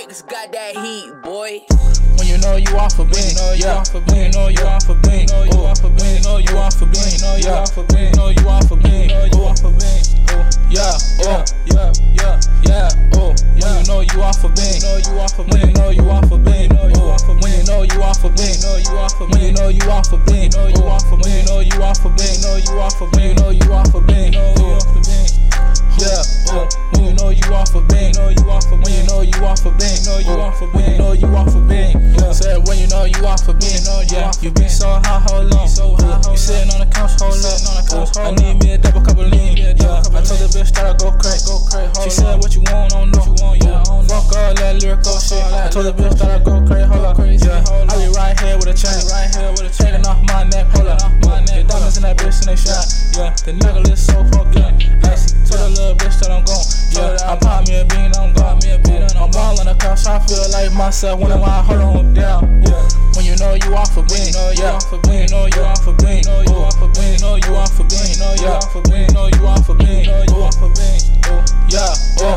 X got that heat, boy. When you know you off a bean, yeah. When you know you off a bean, when you know you off a bean, yeah. When you know you off a bean, yeah, yeah. When you know you off a bean, when you know you off a bean, when you know you off a bean, when you know you off a bean, when you know you off a bean, when you know you off a bean, yeah. When you know you off a bean, when you know you off a bean, when you know you off a bean. Said when you know you off a bean, yeah. You been so high, hold on. You sitting on the couch, hold up. I need me a double cup of lean, yeah. I told the bitch that I go crazy. She said what you want, I don't know. Fuck all that lyrical shit. I told the bitch that I go crazy, hold up. Yeah. I be right here with a chain, taking off my neck, hold up. The diamonds in that bitch and they shine, yeah. The necklace so fucking icy. Told the little bitch that I'm gone, yeah. I pop me a bean, I'm gone. I'm ball on the couch, I feel like myself when I hold on down, yeah. When you know you off a bean, yeah. When you know you off a bean, when you know you off a bean, yeah. When you know you off a bean, yeah.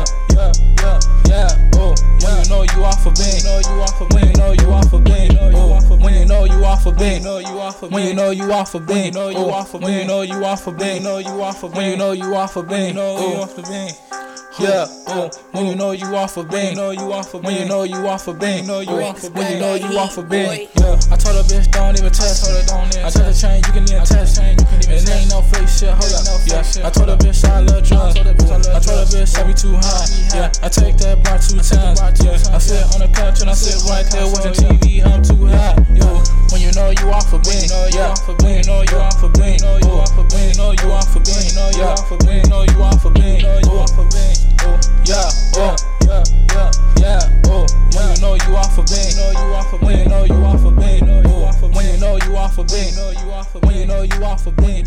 When you know you off a bean, when you know you off a bean, when you know you off a bean, when you know you off a bean, when you know you off a bean, when you know you off a bean, yeah. When you know you off a bean, when you know you off a bean, when you know you off a bean, yeah. I told her bitch don't even test, I told her chain you can even test, and ain't no fake shit, hold up, yeah. I told her bitch I love drugs, I told her bitch I be too high, yeah. I take that bar 2 times, yeah. I sit on the couch and I sit right there watching TV, I'm too high, yo. When you know you off a bean, yeah. When you know you off a bean, when you know you off a bean, yeah. When you know you off a bean, yeah. When you know you off a bean, when you know you off a bean, when you know you off a bean, when you know you off a bean.